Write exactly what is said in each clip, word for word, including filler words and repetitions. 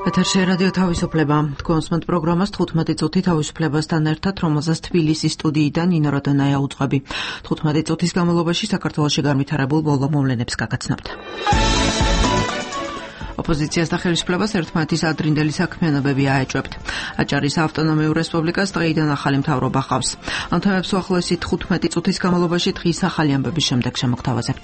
ეთერში რადიო თავისუფლება. თქვენს პროგრამას თხუთმეტი წუთი თავისუფლებასთან ერთად, რომელზეც თბილისის სტუდიიდან ნინო როდონაია უძღვები. თხუთმეტი წუთის განმავლობაში საქართველოში განვითარებულ ბოლო მოვლენებს გაგაცნობთ. ოპოზიციას და ხელისუფლებას ერთმანეთის ადრინდელი საქმიანობები აეჭვებთ. აჭარის ავტონომიურ რესპუბლიკას დღეიდან ახალი მთავრობა ხავს. ამ თემებს უახლოესი თხუთმეტი წუთის განმავლობაში დღის ახალი ამბების შემდეგ შემოგთავაზებთ.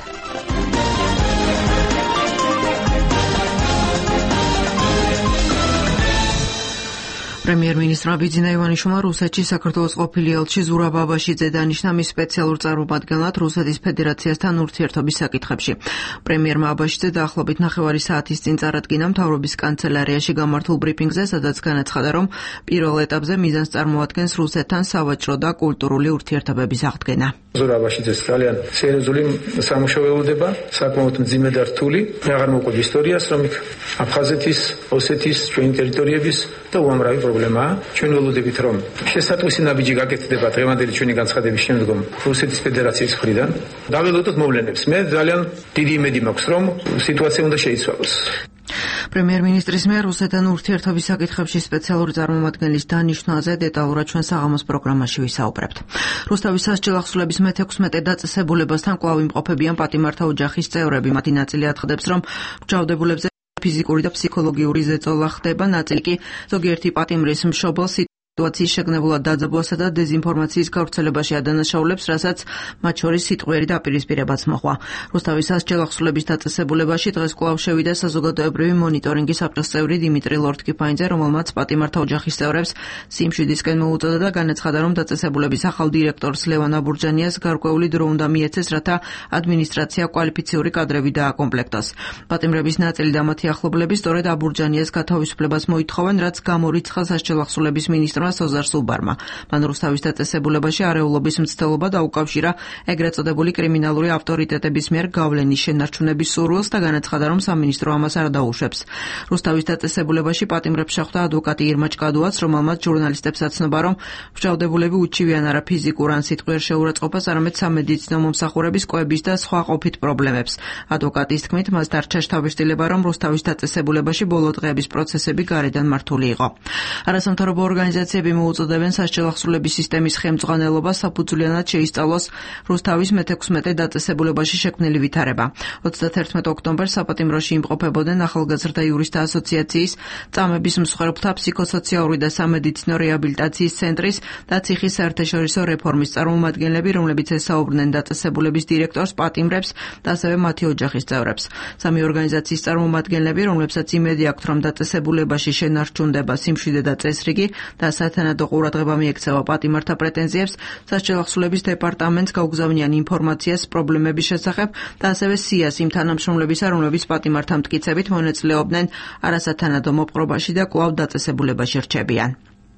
პრემიერ-მინისტრმა ბიძინა ივანიშვილმა რუსეთში საქართველოს ყოფილი ელჩი ზურაბ ბაბაშიძე დანიშნა მის სპეციალურ წარმომადგენლად რუსეთის ფედერაციასთან ურთიერთობის საკითხებში. პრემიერმა ბაბაშიძე დაახლოებით ნახევარი საათის წინ წარადგინა მთავრობის კანცელარიაში გამართულ ბრიფინგზე, სადაც განაცხადა, რომ პირველ ეტაპზე მიზანს წარმოადგენს რუსეთთან სავაჭრო და კულტურული ურთიერთობების აღდგენა. ზურაბ ბაბაშიძეს ძალიან სერიოზული სამუშაო ველოდება, საკმაოდ მძიმე და რთული. მე აღარ მოვყვები ისტორიას, რომ აფხაზეთის, ოსეთის, ჩვენი ტერიტორიების და უამრავი პრობლემაა. ჩვენ ველოდებით, რომ შესატყვისი ნაბიჯი გაკეთდება დღევანდელი ჩვენი განცხადების შემდგომ რუსეთის ფედერაციის მხრიდან. დაველოდოთ მოვლენებს. მე ძალიან დიდი იმედი მაქვს, რომ სიტუაცია უნდა შეიცვალოს. პრემიერ-მინისტრის მიერ რუსეთთან ურთიერთობის საკითხებში სპეციალური წარმომადგენლის დანიშვნაზე დეტალურად ჩვენ საღამოს პროგრამაში ვისაუბრებთ. რუსთავის სასჯელ ახსულების მეთექვსმეტე დაწესებულებასთან კვლავ იმყოფებიან პატიმართა ოჯახის წევრები. მათი ნაწილი აცხადებს, რომ მჯავრდებულებზე ფიზიკური და ფსიქოლოგიური ზეწოლა ხდება, ნაწილი კი ზოგიერთი პატიმრის მშობელს სიტუაციის შეგნებულად დაძაბვასა და დეზინფორმაციის გავრცელებაში ადანაშაულებს, რასაც მათ შორის სიტყვიერი დაპირისპირებაც მოჰყვა. რუსთავის სასჯელ ახსულების დაწესებულებაში დღეს კვლავ შევიდა საზოგადოებრივი მონიტორინგის საბჭოს წევრი დიმიტრი ლორთქიფაინძე, რომელმაც პატიმართა ოჯახის წევრებს სიმშვიდისკენ მოუწოდა და განაცხადა, რომ დაწესებულების ახალ დირექტორს ლევან აბურჯანიას გარკვეული დრო უნდა მიეცეს, რათა ადმინისტრაცია კვალიფიციური კადრები დააკომპლექტოს. პატიმრების ნაწილი და მათი ახლობლები სწორედ აბურჯანიას გათავისუფლებას მოითხოვენ, რაც გამორიცხა სასჯელ ახსულების მინისტრმა ოზარ სუბარმა. მან რუსთავის დაწესებულებაში არეულობის მცდელობა დაუკავშირა ეგრეთ წოდებული კრიმინალური ავტორიტეტების მიერ გავლენის შენარჩუნების სურვილს და განაცხადა, რომ სამინისტრო ამას არ დაუშვებს. რუსთავის დაწესებულებაში პატიმრებს შეხვდა ადვოკატი ირმა ჭკადუაც, რომელმაც ჟურნალისტებს აცნობა, რომ მჟავრდებულები უჩივიან არა ფიზიკურ ან სიტყვიერ შეურაცხყოფას, არამედ სამედიცინო მომსახურების კვების და სხვა ყოფით პრობლემებს. ადვოკატის თქმით, მას დარჩა შთაბეჭდილება, რომ რუსთავის დაწესებულებაში ბოლო დღეების პროცესები გარედან მართული იყო. არასამთავრობო ორგანიზაციები მოუწოდებენ სასჯელ ახსულების სისტემის ხელმძღვანელობას საფუძვლიანად შეისწავლოს რუსთავის მეთექვსმეტე დაწესებულებაში შექმნილი ვითარება. ოცდაათერთმეტ ოქტომბერს საპატიმროში იმყოფებოდნენ ახალგაზრდა იურისტთა ასოციაციის, წამების მსხვერპლთა ფსიქოსოციალური და სამედიცინო რეაბილიტაციის ცენტრის და ციხის საერთაშორისო რეფორმის წარმომადგენლები, რომლებიც ესაუბრნენ დაწესებულების დირექტორს, პატიმრებს და ასევე მათი ოჯახის წევრებს. სამი ორგანიზაციის წარმომადგენლები, რომლებსაც იმედი აქვთ, რომ დაწესებულებაში შენარჩუნდება სიმშვიდე და წესრიგი და სათანადო ყურადღება მიექცევა პატიმართა პრეტენზიებს, სასჯელ ახსულების დეპარტამენტს გაუგზავნიან ინფორმაციას პრობლემების შესახებ და ასევე სიას იმ თანამშრომლებისა, რომლებიც პატიმართა მტკიცებით მონაწილეობდნენ არასათანადო მოპყრობაში და კვლავ დაწესებულებაში რჩებიან.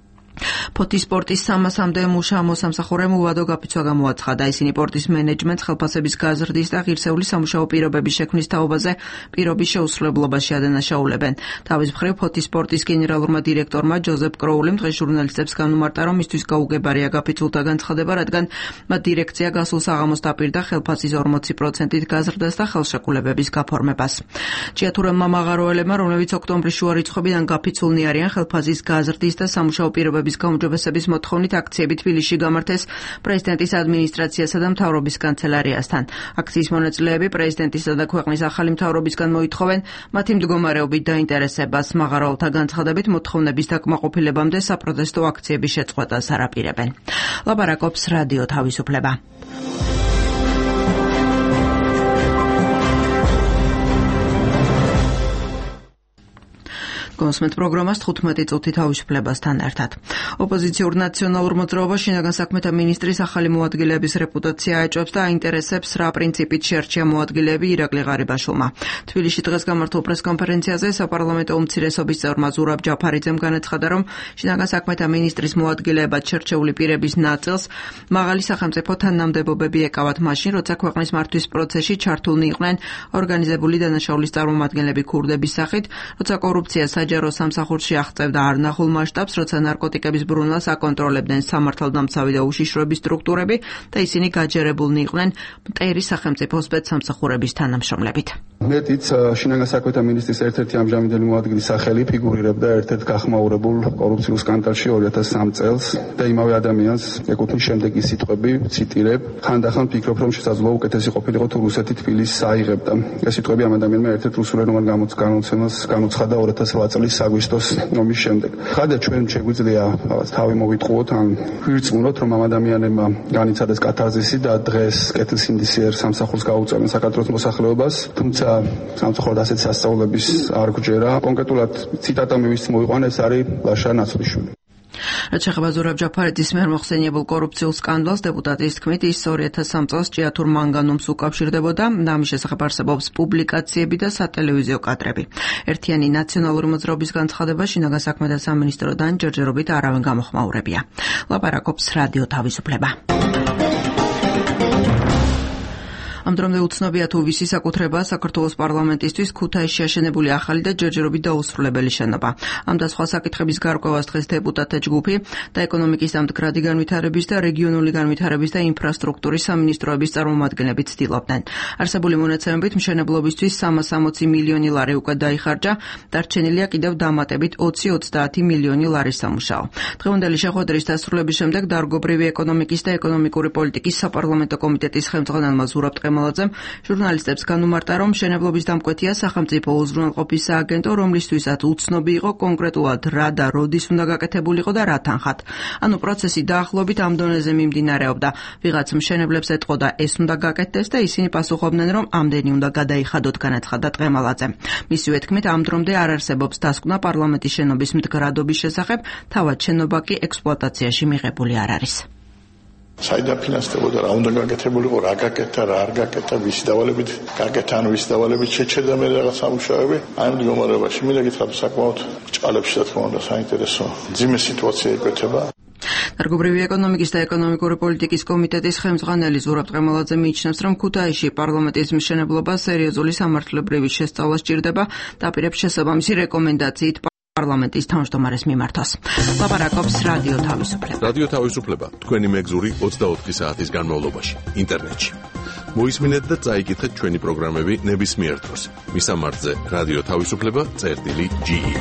ფოთის სპორტის სამასამდე მუშა მოსამსახურემ უვადო გაფიცვა გამოაცხადა. ისინი პორტის მენეჯმენტს ხელფასების გაზრდის და ღირსეული სამუშაო პირობების შექმნის თაობაზე პირობის შეუსრულებლობაში ადანაშაულებენ. თავის მხრივ ფოთის სპორტის გენერალურმა დირექტორმა ჯოზეფ კროულიმ დღეს ჟურნალისტებს განუმარტა, რომ მისთვის გაუგებარია გაფიცულთა განცხადება, რადგან მათ დირექცია გასულ საღამოს დაპირდა ხელფასის ორმოცი პროცენტით გაზრდას და ხელშეკრულებების გაფორმებას. ჭიათურელმა მაღაროელებმა, რომლებიც ოქტომბრის შუა რიცხვებიდან გაფიცულნი არიან ხელფასის გაზრდის და სამუშაო პირობების გაუმჯობესების მოთხოვნით აქციები თბილისში გამართეს პრეზიდენტის ადმინისტრაციასა და მთავრობის კანცელარიასთან. აქციის მონაწილეები პრეზიდენტისა და ქვეყნის ახალი მთავრობისგან მოითხოვენ მათი მდგომარეობით დაინტერესებას. მაღაროელთა განცხადებით მოთხოვნების დაკმაყოფილებამდე საპროტესტო აქციების შეწყვეტას არაპირებენ. ლაპარაკობს რადიო თავისუფლება. გონსმენთ პროგრამას თხუთმეტი წუთი თავისუფლებასთან ერთად. ოპოზიციურ ნაციონალურ მოძრაობას შინაგან საქმეთა მინისტრის ახალი მოადგილეების რეპუტაცია აეჭვებს და აინტერესებს, რა პრინციპით შეარჩია მოადგილეები ირაკლი ღარიბაშვილმა. თბილისში დღეს გამართულ პრესკონფერენციაზე საპარლამენტო უმცირესობის წევრმა ზურაბ ჯაფარიძემ განაცხადა, რომ შინაგან საქმეთა მინისტრის მოადგილეებად შერჩეული პირების ნაწილს მაღალი სახელმწიფო თანამდებობები ეკავათ მაშინ, როცა ქვეყნის მართვის პროცესში ჩართულნი იყვნენ ორგანიზებული დანაშაულის წარმომადგენლები ქურდების სახით, როცა კორუფცია საჯარო სამსახურში აღწევდა არნახულ მასშტაბს, როცა ნარკოტიკების ბრუნვას აკონტროლებდნენ სამართალდამცავი და უშიშროების სტრუქტურები და ისინი გაჯერებულნი იყვნენ მტერი სახელმწიფო სპეცსამსახურების თანამშრომლებით. მეტიც შინაგან საქმეთა მინისტრის ერთ-ერთი ამჟამინდელი მოადგილე სახელი ფიგურირებდა ერთ-ერთ გახმაურებულ კორუფციულ სკანდალში ორი ათას სამი წელს და იმავე ადამიანს ეკუთვნის შემდეგი სიტყვები, ციტირებ: ხანდახან ფიქრობ, რომ შესაძლოა უკეთესი ყოფილიყო თუ რუსეთი თბილისს აიღებდა. ეს სიტყვები ამ ადამიანმა ერთ-ერთ რუსულენოვან გამოცემას განუცხადა ორი ათას ოთხ წლის აგვისტოს ომის შემდეგ. ხადა ჩვენ შეგვიძლია რაღაც თავი მოვიტყუოთ ან ვირწმუნოთ, რომ ამ ადამიანებმა განიცადეს კათარზისი და დღეს კეთილსინდისიერ სამსახურს გაუწევენ საქართველოს მოსახლეობას, თუმცა სამწუხაროდ ასეთ სასწაულების არ გვჯერა. კონკრეტულად ციტატა მივიც მოიყვანა, ეს არის ლაშა ნაცვლიშვილი. რაც შეეხება ზურაბ ჯაფარიძის მიერ მოხსენიებულ კორუფციულ სკანდალს, დეპუტატის თქმით, ის ორი ათას სამი წელს ჭიათურ მანგანუმს უკავშირდებოდა. ამის შესახებ არსებობს პუბლიკაციები და სატელევიზიო კადრები. ერთიანი ნაციონალური მოძრაობის განცხადება შინაგან საქმეთა სამინისტროდან ჯერჯერობით არავინ გამოხმაურებია. ლაპარაკობს რადიო თავისუფლება. ამ დრომდე უცნობია თუ ვისი საკუთრება საქართველოს პარლამენტისთვის ქუთაისში აშენებული ახალი და ჯერჯერობით დაუსრულებელი შენობა. ამ და სხვა საკითხების გარკვევას დღეს დეპუტატთა ჯგუფი და ეკონომიკის და მდგრადი განვითარების და რეგიონული განვითარების და ინფრასტრუქტურის სამინისტროების წარმომადგენლები ცდილობდნენ. არსებული მონაცემებით მშენებლობისთვის სამას ოცი მილიონი ლარი უკვე დაიხარჯა, დარჩენილია კიდევ დამატებით ოცი ოცდაათი მილიონი ლარის სამუშაო. დღევანდელი შეხვედრის დასრულების შემდეგ დარგობრივი ეკონომიკის და ეკონომიკური პოლიტიკის საპარლამენტო კომიტეტის ხელმძღვანელმა ზურაბ ტყემალაძემ ჟურნალისტებს განუმარტა, რომ მშენებლობის დამკვეთია სახელმწიფო უზრუნველყოფის სააგენტო, რომლისთვისაც უცნობი იყო კონკრეტულად რა და როდის უნდა გაკეთებულიყო და რა თანხად. ანუ პროცესი დაახლოებით ამ დონეზე მიმდინარეობდა. ვიღაც მშენებლებს ეტყოდა ეს უნდა გაკეთდეს და ისინი პასუხობდნენ, რომ ამდენი უნდა გადაიხადოთ, განაცხადა ტყემალაძემ. მისივე თქმით, ამ დრომდე არ არსებობს დასკვნა პარლამენტის შენობის მდგრადობის შესახებ, თავად შენობა კი ექსპლუატაციაში მიღებული არ არის. საიდან ფინანსდებოდა, რა უნდა გაკეთებულიყო, რა გაკეთა, რა არ გაკეთა, ვისი დავალებით გაკეთა, ან ვისი დავალებით შეჩერდა მე რაღაც სამუშაოები. აი ამ მდგომარეობაში მინდა გითხრათ, საკმაოდ ჭყალებში რა თქმა უნდა საინტერესო ძიმე სიტუაცია იკვეთება. დარგობრივი ეკონომიკის და ეკონომიკური პოლიტიკის კომიტეტის ხელმძღვანელი ზურაბ ტყემალაძე მიიჩნევს, რომ ქუთაისში პარლამენტის მშენებლობა სერიოზული სამართლებრივი შესწავლა სჭირდება, დაპირებს შესაბამისი რეკომენდაციით პარლამენტის თავმჯდომარეს მიმართოს. ლაპარაკობს რადიო თავისუფლება. რადიო თავისუფლება თქვენი მეგზური ოცდაოთხი საათის განმავლობაში ინტერნეტში. მოისმინეთ და წაიკითხეთ ჩვენი პროგრამები ნებისმიერ დროს. მისამართზე რადიო თავისუფლება წერტილი ჯი ი.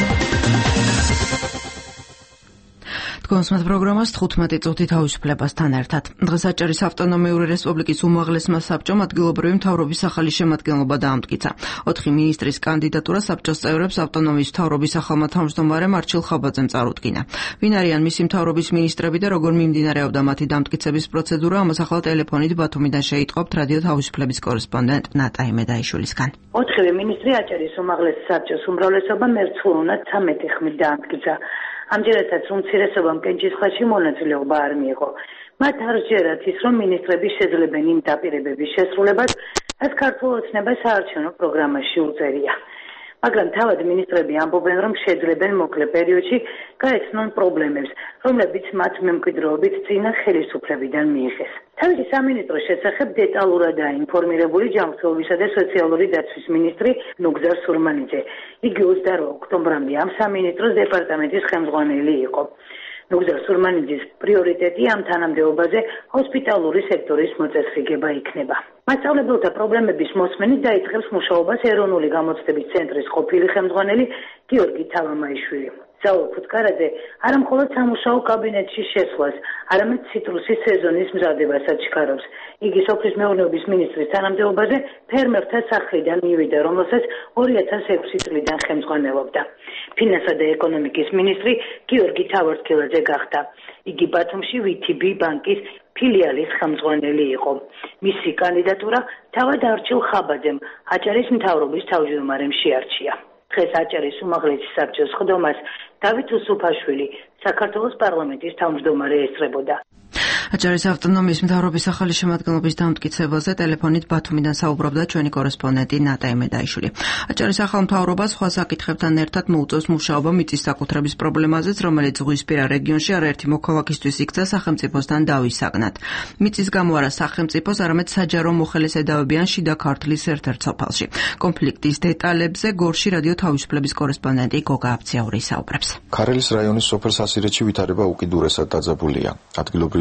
თქვენს პროგრამას თხუთმეტი წუთი თავისუფლებასთან ერთად. დღეს აჭარის ავტონომიური რესპუბლიკის უმაღლესმა საბჭომ ადგილობრივი მთავრობის ახალი შემადგენლობა დაამტკიცა. ოთხი მინისტრის კანდიდატურა საბჭოს წევრებს ავტონომიის მთავრობის ახალმა თავმჯდომარემ არჩილ ხაბაძემ წარუდგინა. ვინ არიან მისი მთავრობის მინისტრები და როგორ მიმდინარეობდა მათი დამტკიცების პროცედურა, ამას ახლა ტელეფონით ბათუმიდან შეიტყობთ რადიო თავისუფლების კორესპონდენტ ნატა იმედაიშვილისგან. ოთხივე მინისტრი აჭარის უმაღლეს საბჭოს უმრავლესობა მერცხლოვნად ცამეტი ხმით დაამტკიცა. ამჯერადაც უმცირესობამ კენჭისყრაში მონაწილეობა არ მიიღო. მათ არ სჯერათ ის, რომ მინისტრები შეძლებენ იმ დაპირებების შესრულებას, რაც ქართულ ოცნებას საარჩევნო პროგრამაში უწერია. მაგრამ თავად მინისტრები ამბობენ, რომ შეძლებენ მოკლე პერიოდში გაეცნონ პრობლემებს, რომლებიც მათ მემკვიდრეობით წინა ხელისუფლებიდან მიიღეს. თავისი სამინისტროს შესახებ დეტალურადაა ინფორმირებული ჯანმრთელობისა და სოციალური დაცვის მინისტრი ნუგზარ სურმანიძე. იგი ოცდაოთხ ოქტომბრამდე ამ სამინისტროს დეპარტამენტის ხელმძღვანელი იყო. ნუგზარ სურმანიძის პრიორიტეტი ამ თანამდებობაზე ჰოსპიტალური სექტორის მოწესრიგება იქნება. მასწავლებელთა პრობლემების მოსმენით დაიწყებს მუშაობას ეროვნული გამოცდების ცენტრის ყოფილი ხელმძღვანელი გიორგი თავამაიშვილი. ზაურ ფუტკარაძე არა მხოლოდ სამუშაო კაბინეტში შესვლას, არამედ ციტრუსის სეზონის მზადებასაც ჩქარობს. იგი სოფლის მეურნეობის მინისტრის თანამდებობაზე ფერმერთა სახლიდან მივიდა, რომელსაც ორი ათას ექვსი წლიდან ხელმძღვანელობდა. ფინანსა და ეკონომიკის მინისტრი გიორგი თავარსკილაძე გახდა. იგი ბათუმში ვი თი ბი ბანკის ფილიალის ხელმძღვანელი იყო. მისი კანდიდატურა თავად არჩილ ხაბაძემ აჭარის მთავრობის თავმჯდომარემ შეარჩია. დღეს აჭარის უმაღლესი საბჭოს ხდომას დავით უსუფაშვილი საქართველოს პარლამენტის თავმჯდომარე ესწრებოდა. აჭარის ავტონომიის მთავრობის ახალი შემადგენლობის დამტკიცებაზე ტელეფონით ბათუმიდან საუბრობდა ჩვენი კორესპონდენტი ნატა იმედაიშვილი. აჭარის ახალ მთავრობას სხვა საკითხებთან ერთად მოუწევს მუშაობა მიწის საკუთრების პრობლემაზეც, რომელიც ზღვისპირა რეგიონში არაერთი მოქალაქისთვის იქცა სახელმწიფოსთან დავისაგნად. მიწის გამო არა სახელმწიფოს, არამედ საჯარო მოხელესედავებიან შიდა ქართლის ერთ-ერთ სოფელში. კონფლიქტის დეტალებზე გორში რადიო თავისუფლების კორესპონდენტი გოგა აბციაური საუბრებს. ქარელის რაიონის სოფელ სასირეთში ვითარება უკიდურესად დაძაბულია. ადგილობრივი მოსახლე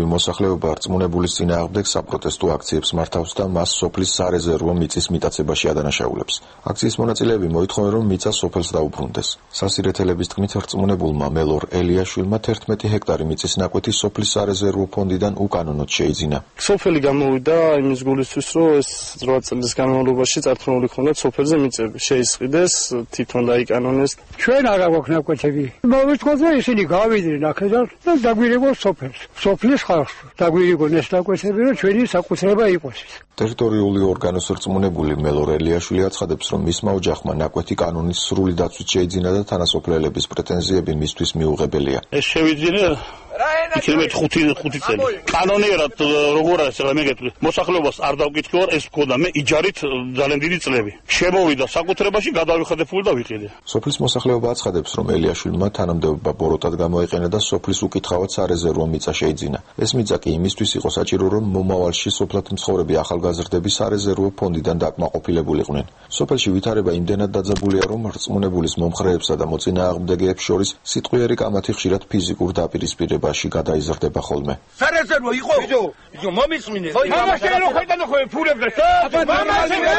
მოსახლეობა რწმუნებულის წინააღმდეგ საპროტესტო აქციებს მართავს და მას სოფლის სარეზერვო მიწის მიტაცებაში ადანაშაულებს. აქციის მონაწილეები მოითხოვენ, რომ მიწა სოფელს დაუბრუნდეს. სასირეთელების თქმით, რწმუნებულმა მელორ ელიაშვილმა თერთმეტი ჰექტარი მიწის ნაკვეთი სოფლის სარეზერვო ფონდიდან უკანონოდ შეიძინა. სოფელი გამოვიდა იმის გულისთვის, რომ ეს რვა წლის განმავლობაში წარქმეული ქონდათ სოფელზე მიწები. შეისყიდეს, თვითონ დაიკანონეს. ჩვენ არ აქვს ნაკვეთები. მოვიტყოთ, რომ ისინი გავიდნენ აქედან და დაგვირიგოს სოფელს. სოფლის ხალხს დაგვირიგონ ეს ნაკვეთები, რომ ჩვენი საკუთრება იყოს. ტერიტორიული ორგანოს რწმუნებული მელორ ელიაშვილი აცხადებს, რომ მისმა ოჯახმა ნაკვეთი კანონის სრული დაცვით შეიძინა და თანასოფლელების პრეტენზიები მისთვის მიუღებელია. ეს შევიძინა იქნებ ხუთი ხუთი წელი. კანონიერად როგორ არის რა მეგეთქვი. მოსახლეობას არ დავკითხე ვარ, ეს მქონდა მე იჯარით ძალიან დიდი წლები. შემოვიდა საკუთრებაში, გადავიხადებული და ვიყიდე. სოფლის მოსახლეობა აცხადებს, რომ ელიაშვილმა თანამდებობა ბოროტად გამოიყენა და სოფლის უკითხავად სარეზერვო მიწა შეიძინა. ეს მიწა კი იმისთვის იყო საჭირო, რომ მომავალში სოფლად მცხოვრები ახალგაზრდები სარეზერვო ფონდიდან დაკმაყოფილებულიყვნენ. სოფელში ვითარება იმდენად დაძაბულია, რომ რწმუნებულის მომხრეებსა და მოწინააღმდეგეებს შორის სიტყვიერი კამათი ხშირად ფიზიკურ დაპირისპირებაში გადაიზრდება ხოლმე. სარეზერვო იყო? ბიჭო, ბიჭო, მომისმინე. მამა შეიძლება ხედა ნახო ფულებს და მამა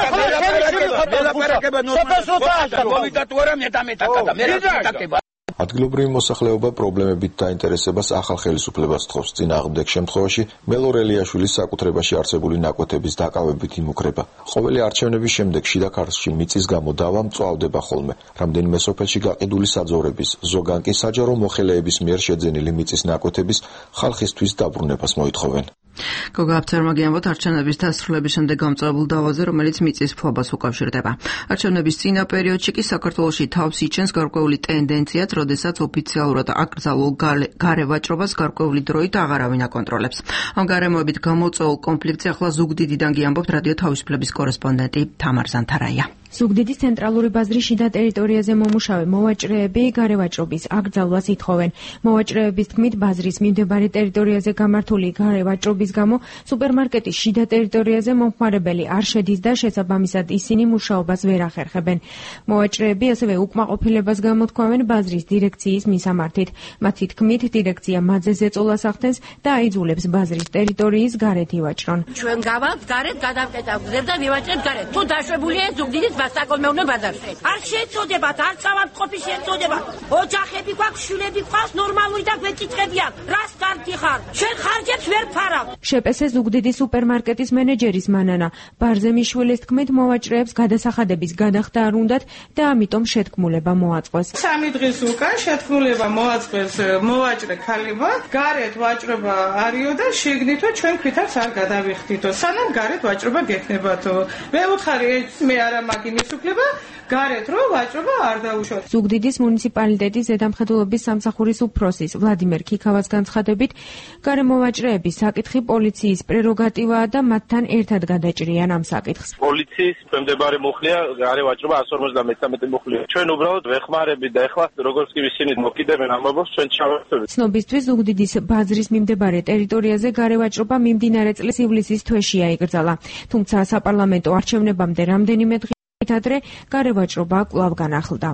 შეიძლება ადგილობრივი მოსახლეობა პრობლემებით დაინტერესებას ახალ ხელისუფლებას თხოვს. წინააღმდეგ შემთხვევაში მელორ ელიაშვილის საკუთრებაში არსებული ნაკვეთების დაკავებით იმუქრება. ყოველი არჩევნების შემდეგ შიდა ქართლში მიწის გამო დავა მწვავდება ხოლმე. რამდენიმე სოფელში გაყიდული საძოვრების, ზოგან კი საჯარო მოხელეების მიერ შეძენილი მიწის ნაკვეთების ხალხისთვის დაბრუნებას მოითხოვენ. გოგა აფთარმაგიანბოთ არჩევნების დასრულების შემდეგ გამწვავებულ დავაზე, რომელიც მიწის ფლობას უკავშირდება. არჩევნების წინა პერიოდში კი საქართველოში თავს იჩენს გარკვეული ტენდენციაც, როდესაც ოფიციალურად აკრძალულ გარე ვაჭრობას გარკვეული დროით აღარავინ აკონტროლებს. ამ გარემოებით გამოწვეულ კონფლიქტზე ახლა ზუგდიდიდან გიამბობთ რადიო თავისუფლების კორესპონდენტი თამარ ზანთარაია. ზუგდიდის ცენტრალური ბაზრის შიდა ტერიტორიაზე მომუშავე მოვაჭრეები გარევაჭრობის აკრძალვას ითხოვენ. მოვაჭრეების თქმით, ბაზრის მიმდებარე ტერიტორიაზე გამართული გარევაჭრობის გამო სუპერმარკეტის შიდა ტერიტორიაზე მომხმარებელი არ შედის და შესაბამისად ისინი მუშაობას ვერ ახერხებენ. მოვაჭრეები ასევე უკმაყოფილებას გამოთქვამენ ბაზრის დირექციის მისამართით. მათი თქმით, დირექცია მაძეს ეწოლას ახდენს და აიძულებს ბაზრის ტერიტორიის გარეთ ივაჭრონ. ჩვენ გავალთ გარეთ გადავკეტავთ და მივაჭრებთ გარეთ. თუ დაშვებულია ზუგდიდის საკოლმეურნეო ბაზარში. არ შეეწოდებათ, არ წავარდყოფი შეეწოდებათ. ოჯახები გვაქვს, შვილები გვაქვს, ნორმალური და გვეკითხებიან. რას კარგი ხარ? შენ ხარჯებს ვერ ფარავ. შეპესე ზუგდიდის სუპერმარკეტის მენეჯერის მანანა ბარზემიშვილის თქმით, მოვაჭრეებს გადასახადების გადახდა არ უნდათ და ამიტომ შეთქმულება მოაწყვეს. სამი დღის უკან შეთქმულება მოაწყვეს მოვაჭრე ქალებმა, გარეთ ვაჭრობა არისო და შეგნითო ჩვენ ქვითაც არ გადავიხდითო. სანამ გარეთ ვაჭრობა გექნებათო. მე ვუთხარი, მე არა მაგ იმის უფლება გარეთ რომ ვაჭრობა არ დაუშვათ. ზუგდიდის მუნიციპალიტეტის ზედამხედველობის სამსახურის უფროსის ვლადიმერ ქიქავას განცხადებით, გარემოვაჭრეების საკითხი პოლიციის პრეროგატივაა და მათთან ერთად გადაჭრიან ამ საკითხს. პოლიციის მიმდებარე მუხლია გარევაჭრობა εκατს ორმოცდამეცხრამეტი მუხლია. ჩვენ უბრალოდ ვეხმარებით და ეხლა როგორც კი ისინი მოკიდებენ ამბობს, ჩვენ ჩავერთვებით. ცნობისთვის ზუგდიდის ბაზრის მიმდებარე ტერიტორიაზე გარევაჭრობა მიმდინარე წლის ივლისის თვეშია იკრძალა. თუმცა საპარლამენტო არჩევნებამდე რამდენიმე დღით ადრე გარევაჭრობა კვლავ განახლდა.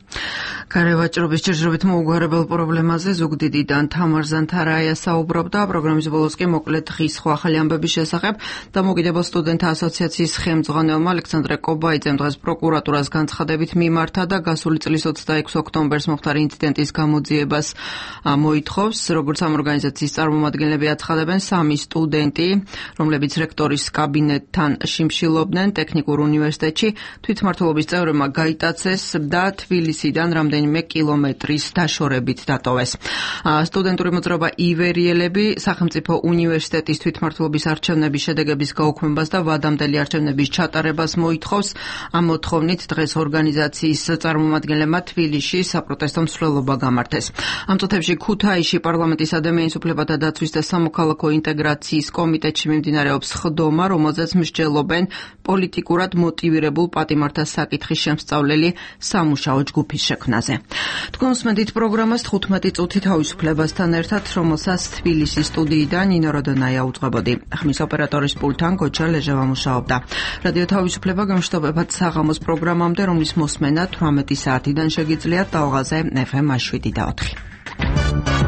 გარევაჭრობის ჭირჭრობით მოუგვარებელ პრობლემაზე ზუგდიდიდან თამარ ზანთარაია საუბრობდა. პროგრამის ბოლოს კი მოკლედ დღის სხვა ახალი ამბების შესახებ დამოუკიდებელ სტუდენტთა ასოციაციის ხელმძღვანელმა ალექსანდრე კობაიძემ დღეს პროკურატურას განცხადებით მიმართა და გასული წლის ოცდაექვსი ოქტომბერს მოხდარი ინციდენტის გამოძიებას მოითხოვს. როგორც ამ ორგანიზაციის წარმომადგენლები აცხადებენ, სამი სტუდენტი, რომლებიც რექტორის კაბინეტთან შიმშილობდნენ ტექნიკურ უნივერსიტეტში, თვითმმართველობის წევრებმა გაიტაცეს და თბილისიდან რამდენიმე კილომეტრის დაშორებით დატოვეს. სტუდენტური მოძრაობა ივერიელები სახელმწიფო უნივერსიტეტის თვითმმართველობის არჩევნების შედეგების გაუქმებას და ვადამდელი არჩევნების ჩატარებას მოითხოვს. ამ მოთხოვნით დღეს ორგანიზაციის წარმომადგენლებმა თბილისში საპროტესტო მსვლელობა გამართეს. ამ წუთებში ქუთაისში პარლამენტის ადამიანის უფლებათა დაცვის და სამოქალაქო ინტეგრაციის კომიტეტში მიმდინარეობს ხდომა, რომელზეც მსჯელობენ პოლიტიკურად მოტივირებულ პატიმართა საკითხის შემსწავლელი სამუშაო ჯგუფის შექმნაზე. თქვენ უსმენთ პროგრამას თხუთმეტი წუთი თავისუფლებასთან ერთად, რომელსაც თბილისის სტუდიიდან ნინო როდონაია უძღვებოდი. ხმის ოპერატორის პულტთან გოჩა ლეჟევა მუშაობდა. რადიო თავისუფლება გამშვიდობებად საღამოს პროგრამამდე, რომლის მოსმენა თვრამეტი საათიდან შეგიძლიათ ტალღაზე ეფ ემ შვიდ და ოთხი.